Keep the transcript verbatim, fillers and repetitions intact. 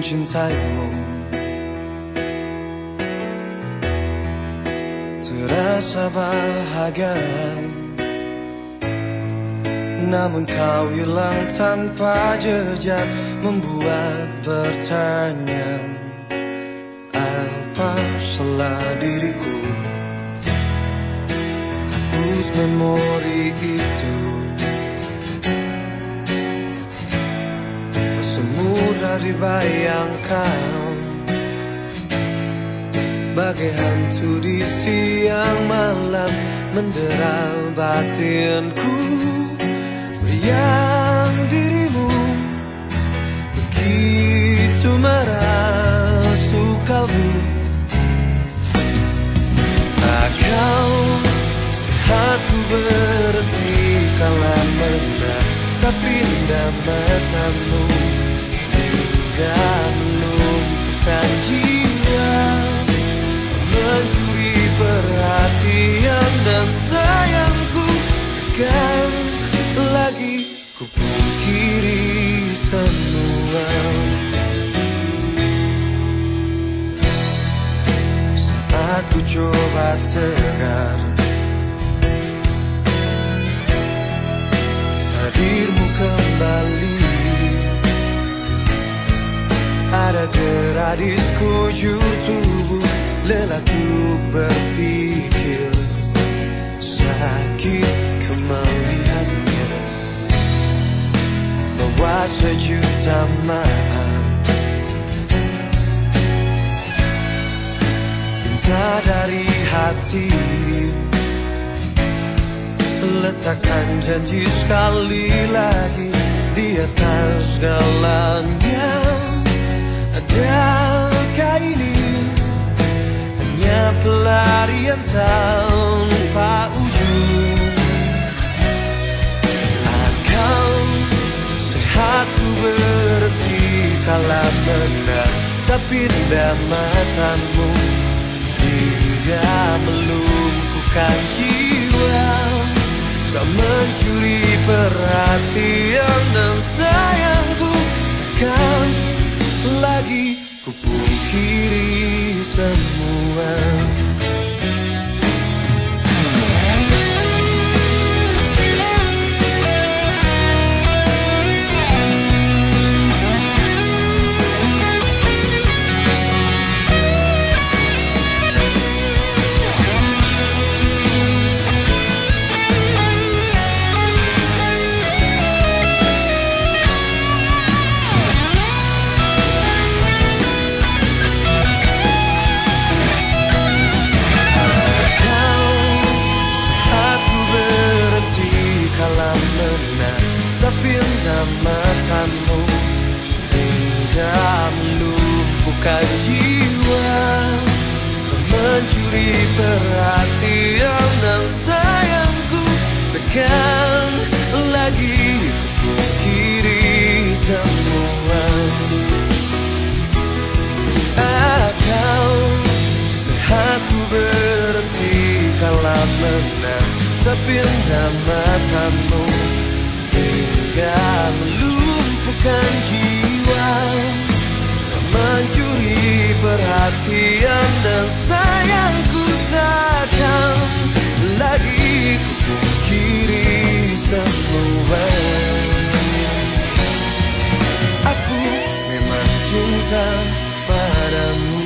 mencintaimu. Terasa bahagia, namun kau hilang tanpa jejak, membuat bertanya, apa salah diriku? Hapus memori itu, tak semudah dibayangkan. Bagai hantu di siang malam, mendera batinku. Yang dirimu begitu merasuk kalbu. Tak kau hati berhenti kala menatap indah matamu, hingga melumpuhkan jiwa, mencuri perhatian dan sayangku. Kan lagi ku pungkiri semua. Saat ku coba tegar, hadirmu kembali. Ada derah di sekujur tubuh, lelah untuk berpikir, sakit ku melihatnya. Bawa sejuta maaf, minta dari hati, letakkan janji sekali lagi di atas segalanya. Adakah ini hanya pelarian tanpa ujung? Akal sehatku berhenti kala menatap indah matamu, hingga melumpuhkan jiwa, kau mencuri perhatian dan sayangku. Kan lagi ku pungkiri semua. Matamu hingga melumpuhkan jiwa, mencuri perhatian dan sayangku. Tekan lagi ku kiri semua. Akal sehatku berhenti kala menatap indah matamu, hingga melumpuhkan jiwa, mencuri perhatian dan sayangku. Takkan lagi ku pungkiri semua. Aku memang cinta padamu.